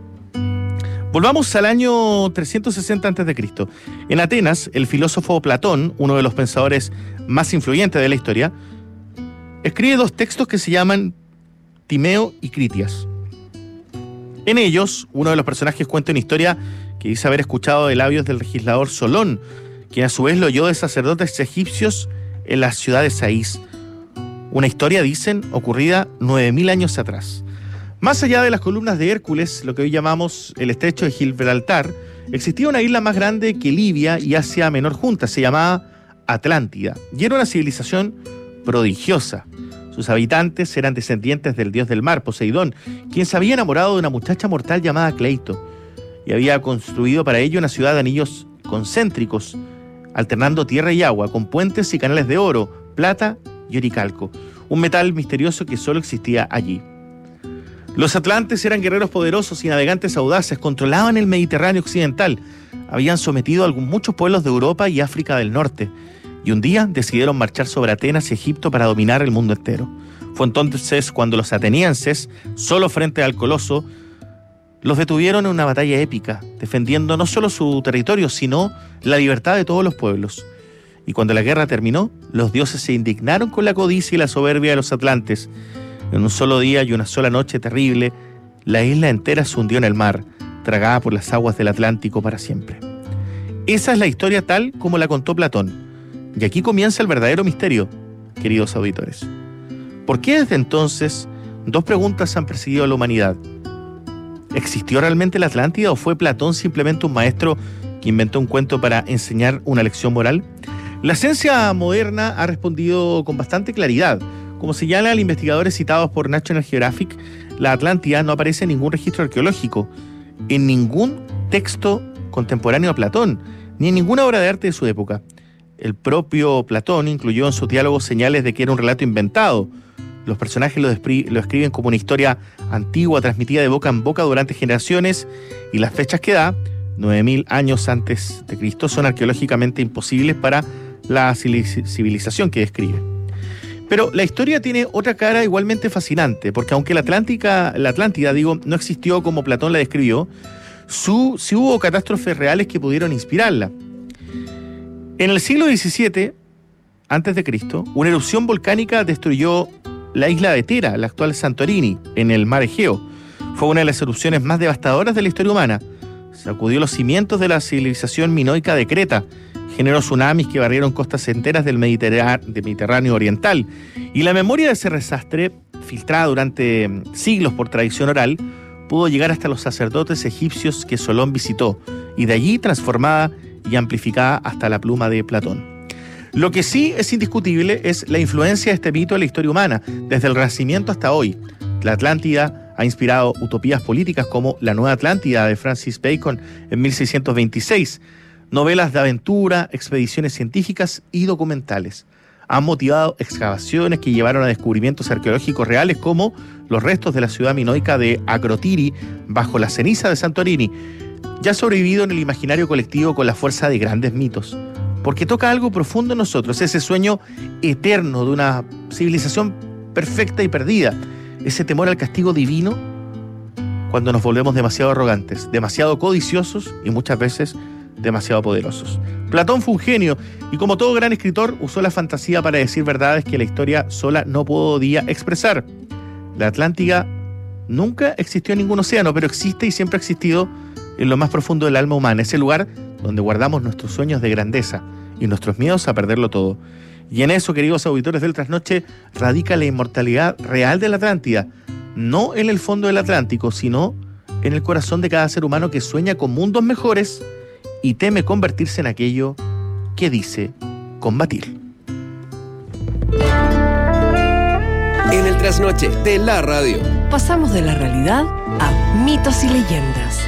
D: Volvamos al año trescientos sesenta antes de Cristo. En Atenas, el filósofo Platón, uno de los pensadores más influyentes de la historia, escribe dos textos que se llaman Timeo y Critias. En ellos, uno de los personajes cuenta una historia que dice haber escuchado de labios del legislador Solón, quien a su vez lo oyó de sacerdotes egipcios en la ciudad de Saís. Una historia, dicen, ocurrida nueve mil años atrás. Más allá de las columnas de Hércules, lo que hoy llamamos el estrecho de Gibraltar, existía una isla más grande que Libia y Asia Menor juntas, se llamaba Atlántida, y era una civilización prodigiosa. Sus habitantes eran descendientes del dios del mar, Poseidón, quien se había enamorado de una muchacha mortal llamada Cleito, y había construido para ello una ciudad de anillos concéntricos, alternando tierra y agua, con puentes y canales de oro, plata y oricalco, un metal misterioso que solo existía allí. Los atlantes eran guerreros poderosos y navegantes audaces, controlaban el Mediterráneo occidental, habían sometido a muchos pueblos de Europa y África del Norte, y un día decidieron marchar sobre Atenas y Egipto para dominar el mundo entero. Fue entonces cuando los atenienses, solo frente al coloso, los detuvieron en una batalla épica, defendiendo no solo su territorio, sino la libertad de todos los pueblos. Y cuando la guerra terminó, los dioses se indignaron con la codicia y la soberbia de los atlantes. En un solo día y una sola noche terrible, la isla entera se hundió en el mar, tragada por las aguas del Atlántico para siempre. Esa es la historia tal como la contó Platón. Y aquí comienza el verdadero misterio, queridos auditores. ¿Por qué desde entonces dos preguntas han perseguido a la humanidad? ¿Existió realmente la Atlántida o fue Platón simplemente un maestro que inventó un cuento para enseñar una lección moral? La ciencia moderna ha respondido con bastante claridad, Como señalan investigadores citados por National Geographic, la Atlántida no aparece en ningún registro arqueológico, en ningún texto contemporáneo a Platón, ni en ninguna obra de arte de su época. El propio Platón incluyó en sus diálogos señales de que era un relato inventado. Los personajes lo, lo escriben como una historia antigua transmitida de boca en boca durante generaciones, y las fechas que da, nueve mil años antes de Cristo, son arqueológicamente imposibles para la civilización que describe. Pero la historia tiene otra cara igualmente fascinante, porque aunque la Atlántica, la Atlántida, digo, no existió como Platón la describió, su, sí hubo catástrofes reales que pudieron inspirarla. En el siglo diecisiete, antes de Cristo, una erupción volcánica destruyó la isla de Tera, la actual Santorini, en el mar Egeo. Fue una de las erupciones más devastadoras de la historia humana. Sacudió los cimientos de la civilización minoica de Creta, generó tsunamis que barrieron costas enteras del Mediterráneo, del Mediterráneo oriental. Y la memoria de ese desastre, filtrada durante siglos por tradición oral, pudo llegar hasta los sacerdotes egipcios que Solón visitó, y de allí transformada y amplificada hasta la pluma de Platón. Lo que sí es indiscutible es la influencia de este mito en la historia humana, desde el Renacimiento hasta hoy. La Atlántida ha inspirado utopías políticas como La Nueva Atlántida de Francis Bacon en mil seiscientos veintiséis, novelas de aventura, expediciones científicas y documentales. Han motivado excavaciones que llevaron a descubrimientos arqueológicos reales como los restos de la ciudad minoica de Akrotiri bajo la ceniza de Santorini. Ya ha sobrevivido en el imaginario colectivo con la fuerza de grandes mitos, porque toca algo profundo en nosotros, ese sueño eterno de una civilización perfecta y perdida, ese temor al castigo divino cuando nos volvemos demasiado arrogantes, demasiado codiciosos y muchas veces demasiado poderosos. Platón fue un genio y, como todo gran escritor, usó la fantasía para decir verdades que la historia sola no podía expresar. La Atlántida nunca existió en ningún océano, pero existe y siempre ha existido en lo más profundo del alma humana, ese lugar donde guardamos nuestros sueños de grandeza y nuestros miedos a perderlo todo. Y en eso, queridos auditores del Trasnoche, radica la inmortalidad real de la Atlántida, no en el fondo del Atlántico, sino en el corazón de cada ser humano que sueña con mundos mejores y teme convertirse en aquello que dice combatir.
A: En el Trasnoche de la radio.
B: Pasamos de la realidad a mitos y leyendas.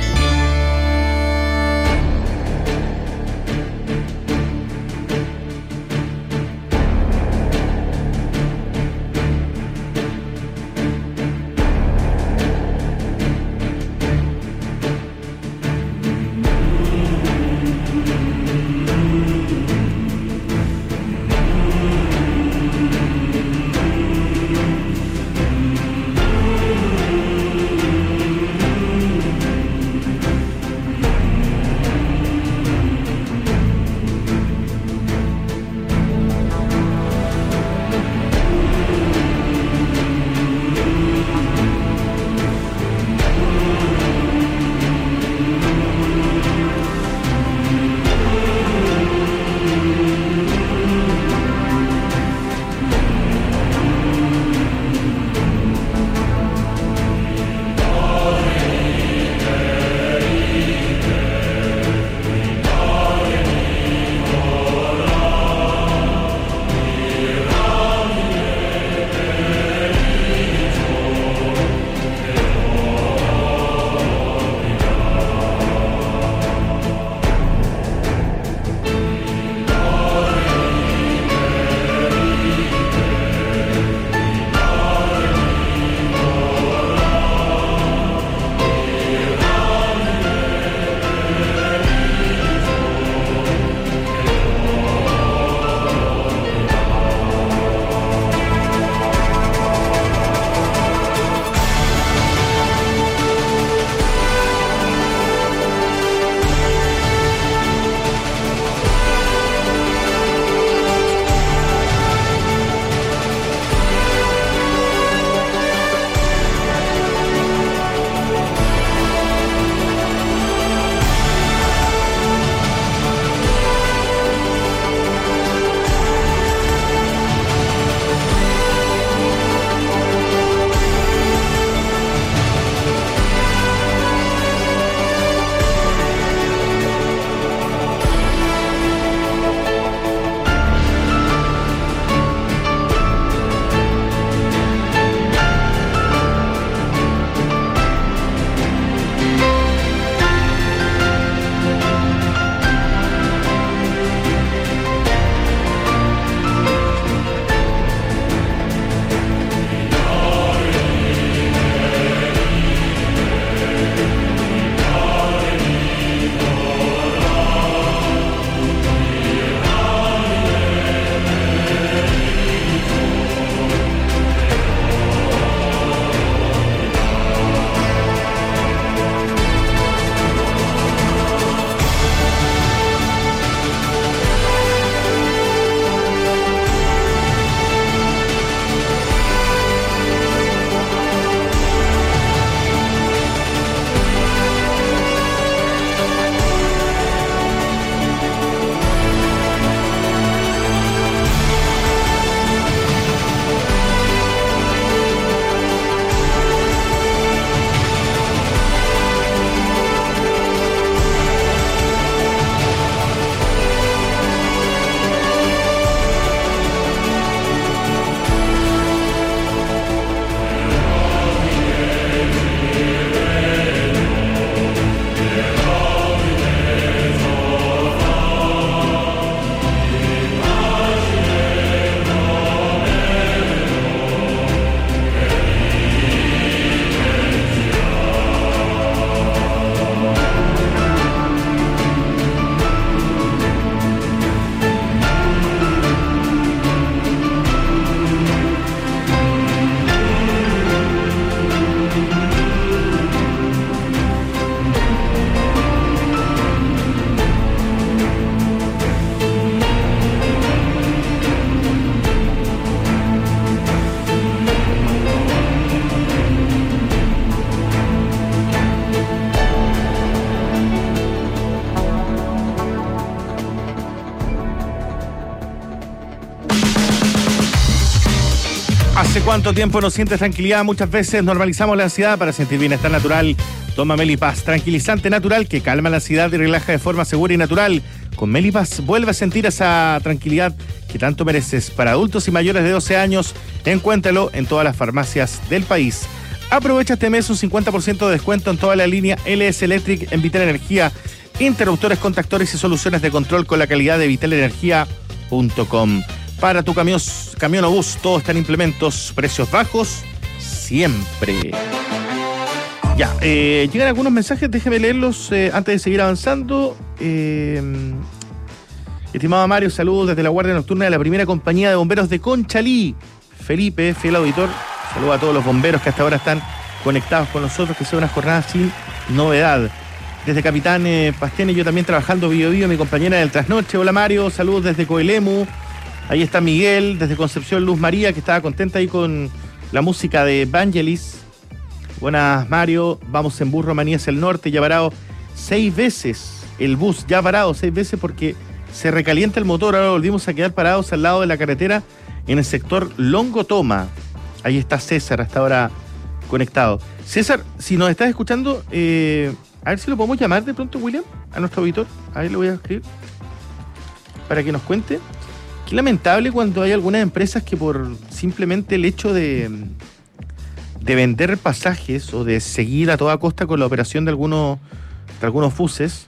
D: ¿Hace cuánto tiempo no sientes tranquilidad? Muchas veces normalizamos la ansiedad para sentir bienestar natural. Toma Melipaz, tranquilizante natural que calma la ansiedad y relaja de forma segura y natural. Con Melipaz vuelve a sentir esa tranquilidad que tanto mereces. Para adultos y mayores de doce años, encuéntralo en todas las farmacias del país. Aprovecha este mes un cincuenta por ciento de descuento en toda la línea L S Electric en Vital Energía. Interruptores, contactores y soluciones de control con la calidad de vital energía punto com. Para tu camión, camión o bus, todo está en implementos, precios bajos, siempre. Ya, eh, llegan algunos mensajes, déjeme leerlos eh, antes de seguir avanzando. Eh, estimado Mario, saludos desde la Guardia Nocturna de la primera compañía de bomberos de Conchalí. Felipe, fiel auditor, saludos a todos los bomberos que hasta ahora están conectados con nosotros, que sea una jornada sin novedad. Desde Capitán eh, Pastiene, yo también trabajando Bio Bio, mi compañera del trasnoche. Hola Mario, saludos desde Coelemu. Ahí está Miguel, desde Concepción Luz María, que estaba contenta ahí con la música de Vangelis. Buenas, Mario. Vamos en bus Romanía hacia el norte, ya parado seis veces. El bus ya parado seis veces porque se recalienta el motor. Ahora volvimos a quedar parados al lado de la carretera en el sector Longotoma. Ahí está César, hasta ahora conectado. César, si nos estás escuchando, eh, a ver si lo podemos llamar de pronto, William, a nuestro auditor. A ver, le voy a escribir para que nos cuente. Qué lamentable cuando hay algunas empresas que por simplemente el hecho de, de vender pasajes o de seguir a toda costa con la operación de algunos, de algunos buses,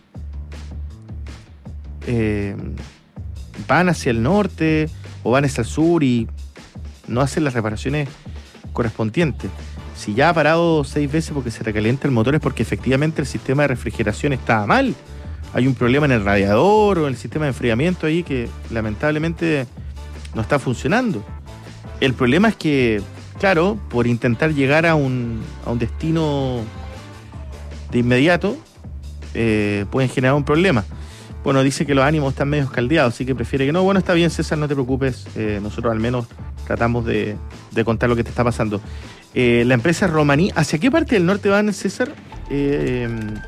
D: eh, van hacia el norte o van hacia el sur y no hacen las reparaciones correspondientes. Si ya ha parado seis veces porque se recalienta el motor es porque efectivamente el sistema de refrigeración está mal. Hay un problema en el radiador o en el sistema de enfriamiento ahí que lamentablemente no está funcionando. El problema es que, claro, por intentar llegar a un, a un destino de inmediato, eh, pueden generar un problema. Bueno, dice que los ánimos están medio caldeados, así que prefiere que no. Bueno, está bien, César, no te preocupes. Eh, nosotros al menos tratamos de, de contar lo que te está pasando. Eh, la empresa Romaní, ¿hacia qué parte del norte van, César? Eh,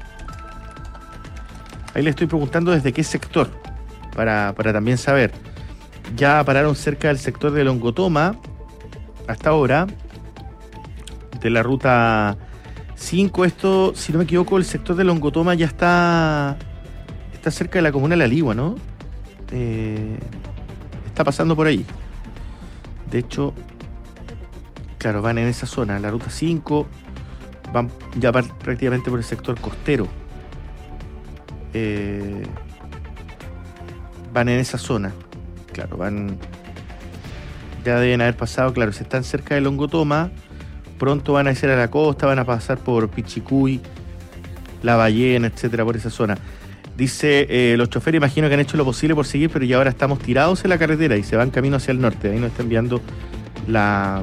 D: Ahí le estoy preguntando desde qué sector, para, para también saber. Ya pararon cerca del sector de Longotoma, hasta ahora, de la ruta cinco. Esto, si no me equivoco, el sector de Longotoma ya está, está cerca de la comuna de La Ligua, ¿no? Eh, está pasando por ahí. De hecho, claro, van en esa zona, la ruta cinco, van ya prácticamente por el sector costero. Eh, van en esa zona, claro, van, ya deben haber pasado, claro, si están cerca de Longotoma, pronto van a ir a la costa, van a pasar por Pichicuy, La Ballena, etcétera, por esa zona. Dice, eh, los choferes imagino que han hecho lo posible por seguir, pero ya ahora estamos tirados en la carretera y se van camino hacia el norte. Ahí nos está enviando la,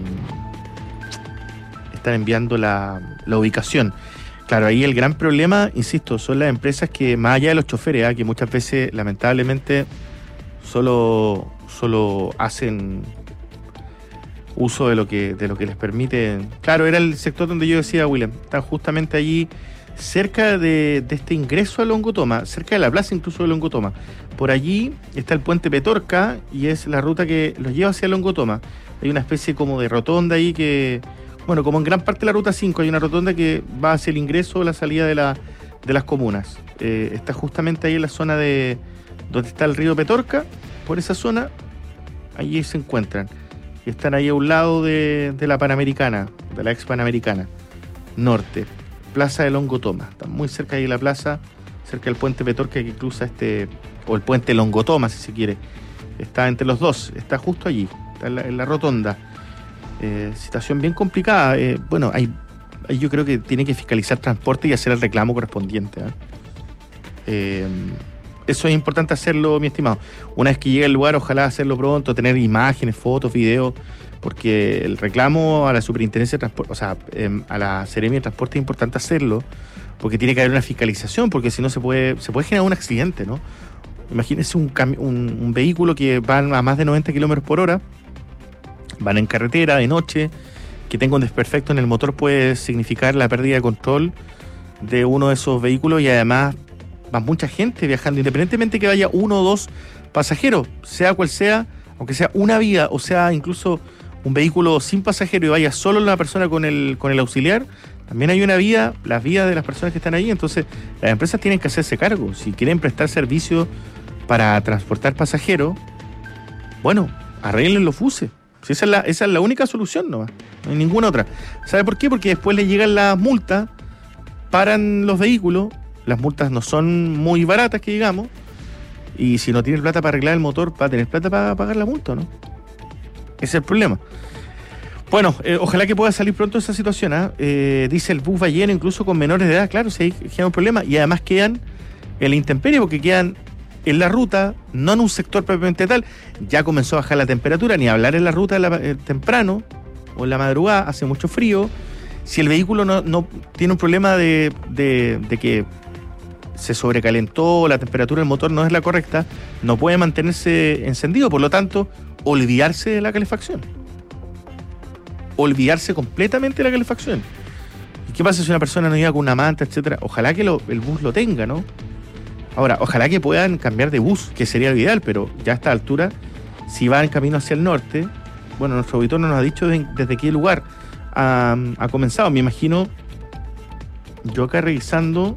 D: están enviando la, la ubicación. Claro, ahí el gran problema, insisto, son las empresas que, más allá de los choferes, ¿eh? que muchas veces, lamentablemente, solo, solo hacen uso de lo que de lo que les permite. Claro, era el sector donde yo decía, William, está justamente allí, cerca de, de este ingreso a Longotoma, cerca de la plaza incluso de Longotoma. Por allí está el puente Petorca y es la ruta que los lleva hacia Longotoma. Hay una especie como de rotonda ahí que... Bueno, como en gran parte de la ruta cinco hay una rotonda que va hacia el ingreso o la salida de, la, de las comunas. Eh, está justamente ahí en la zona de donde está el río Petorca, por esa zona, allí se encuentran. Y están ahí a un lado de, de la Panamericana, de la ex Panamericana, norte, Plaza de Longotoma. Está muy cerca ahí de la plaza, cerca del puente Petorca que cruza este, o el puente Longotoma si se quiere. Está entre los dos, está justo allí, está en la, en la rotonda. Eh, situación bien complicada. Eh, bueno, hay, hay, yo creo que tiene que fiscalizar transporte y hacer el reclamo correspondiente. ¿eh? Eh, eso es importante hacerlo, mi estimado. Una vez que llegue al lugar, ojalá hacerlo pronto, tener imágenes, fotos, videos, porque el reclamo a la Superintendencia de Transporte, o sea, eh, a la Seremia de Transporte es importante hacerlo, porque tiene que haber una fiscalización, porque si no se puede, se puede generar un accidente, ¿no? Imagínense un, cami- un, un vehículo que va a más de noventa kilómetros por hora, van en carretera de noche, que tenga un desperfecto en el motor puede significar la pérdida de control de uno de esos vehículos y además va mucha gente viajando, independientemente que vaya uno o dos pasajeros, sea cual sea, aunque sea una vía o sea incluso un vehículo sin pasajero y vaya solo la persona con el, con el auxiliar, también hay una vía, las vías de las personas que están ahí. Entonces, las empresas tienen que hacerse cargo. Si quieren prestar servicio para transportar pasajeros, bueno, arreglen los buses. Si esa es la, esa es la única solución, no, no hay ninguna otra. ¿Sabe por qué? Porque después le llegan las multas, paran los vehículos, las multas no son muy baratas, que digamos, y si no tiene plata para arreglar el motor, va a tener plata para pagar la multa, ¿no? Ese es el problema. Bueno, eh, ojalá que pueda salir pronto esa situación, ¿eh? Eh, dice el bus va lleno incluso con menores de edad, claro, si hay, queda un problema, y además quedan en la intemperie porque quedan en la ruta, no en un sector propiamente tal. Ya comenzó a bajar la temperatura, ni hablar en la ruta de la, eh, temprano o en la madrugada, hace mucho frío. Si el vehículo no, no tiene un problema de, de, de que se sobrecalentó, la temperatura del motor no es la correcta, no puede mantenerse encendido, por lo tanto, olvidarse de la calefacción. Olvidarse completamente de la calefacción. ¿Y qué pasa si una persona no llega con una manta, etcétera? Ojalá que lo, el bus lo tenga, ¿no? Ahora, ojalá que puedan cambiar de bus, que sería lo ideal, pero ya a esta altura, si va en camino hacia el norte, bueno, nuestro auditor no nos ha dicho de, desde qué lugar ha, ha comenzado. Me imagino, yo acá revisando,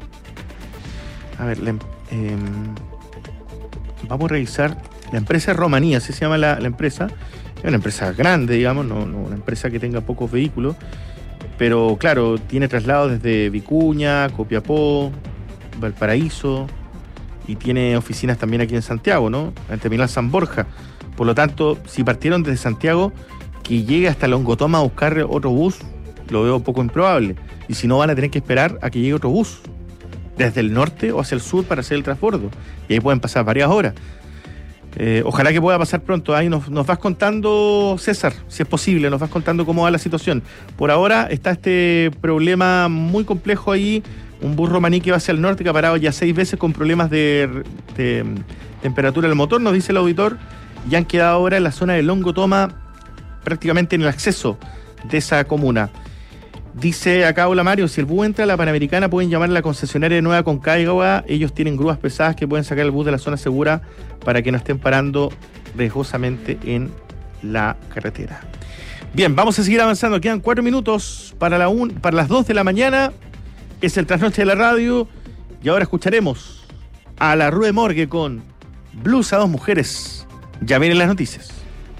D: a ver, la, eh, vamos a revisar, la empresa Romanía, así se llama la, la empresa, es una empresa grande, digamos, no, no una empresa que tenga pocos vehículos, pero claro, tiene traslados desde Vicuña, Copiapó, Valparaíso, y tiene oficinas también aquí en Santiago, ¿no? En Terminal San Borja. Por lo tanto, si partieron desde Santiago, que llegue hasta Longotoma a buscar otro bus, lo veo poco improbable. Y si no, van a tener que esperar a que llegue otro bus, desde el norte o hacia el sur para hacer el transbordo. Y ahí pueden pasar varias horas. Eh, ojalá que pueda pasar pronto. Ahí nos, nos vas contando, César, si es posible, nos vas contando cómo va la situación. Por ahora está este problema muy complejo ahí. Un bus romaní que va hacia el norte, que ha parado ya seis veces con problemas de, de temperatura del motor, nos dice el auditor, y han quedado ahora en la zona de Longotoma, prácticamente en el acceso de esa comuna. Dice acá, hola Mario, si el bus entra a la Panamericana, pueden llamar a la concesionaria de Nueva Concagua, ellos tienen grúas pesadas que pueden sacar el bus de la zona segura para que no estén parando riesgosamente en la carretera. Bien, vamos a seguir avanzando, quedan cuatro minutos para, la un, para las dos de la mañana. Es el trasnoche de la radio y ahora escucharemos a la Rue Morgue con Blues a dos mujeres. Ya vienen las noticias.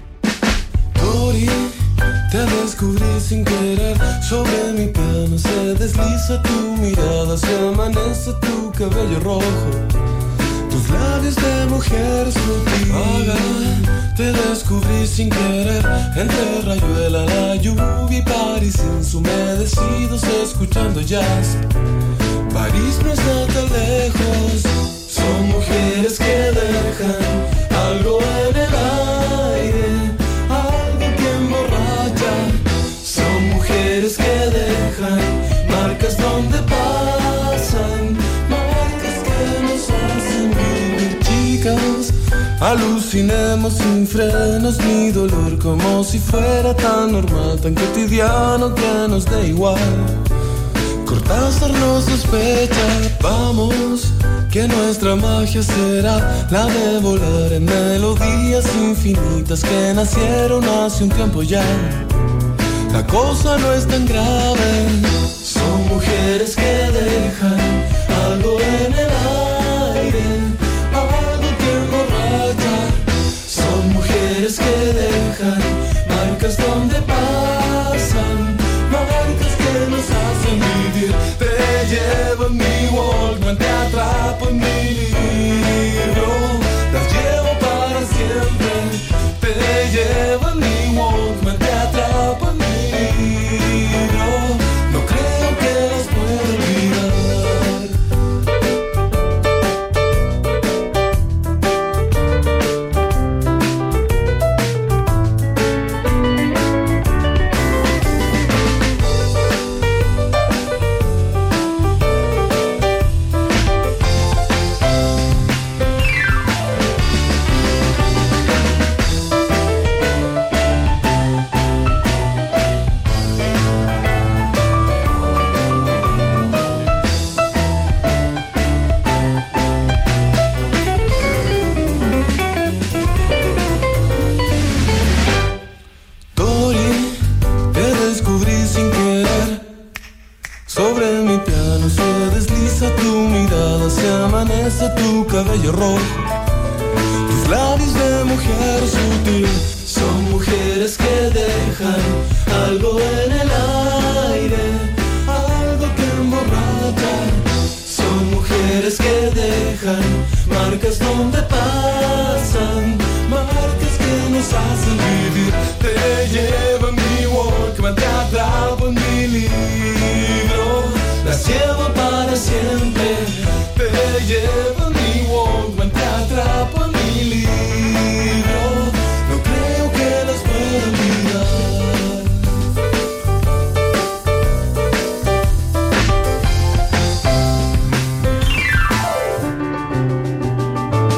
P: Tori, te descubrí sin querer, sobre mi piano se desliza tu mirada, se amanece tu cabello rojo, tus labios de mujer sutil. Haga, te descubrí sin querer, entre Rayuela, la lluvia y París ensumedecidos escuchando jazz. París no está tan lejos, son mujeres que dejan algo en el aire, algo que emborracha. Son mujeres que dejan marcas donde pasan, marcas que nos hacen vivir. Chicas, alucinemos sin frenos ni dolor, como si fuera tan normal, tan cotidiano que nos dé igual. Cortázar no sospecha, vamos, que nuestra magia será la de volar en melodías infinitas que nacieron hace un tiempo ya. La cosa no es tan grave, son mujeres que dejan algo en el aire, algo que emborracha. Son mujeres que dejan marcas donde pasan, marcas que nos hacen vivir. Te llevo en mi Walkman, te atrapo en mi libro, las llevo para siempre. Te llevo en mi Walkman, te atrapo en mi libro, no creo que las pueda olvidar. desliza tu mirada, se amanece tu cabello rojo. Tus labios de mujer sutil son mujeres que dejan algo en el aire, algo que emborracha. Son mujeres que dejan marcas donde pasan.